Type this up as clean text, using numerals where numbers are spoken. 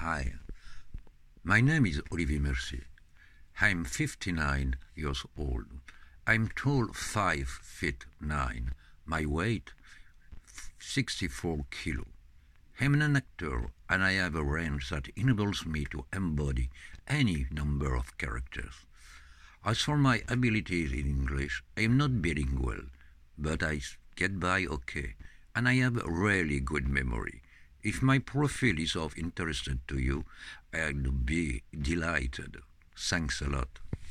Hi, my name is Olivier Mercier. I'm 59 years old. I'm tall 5 feet 9. My weight 64 kilo. I'm an actor and I have a range that enables me to embody any number of characters. As for my abilities in English, I'm not bilingual, but I get by okay, and I have a really good memory. If my profile is of interest to you, I'll be delighted. Thanks a lot.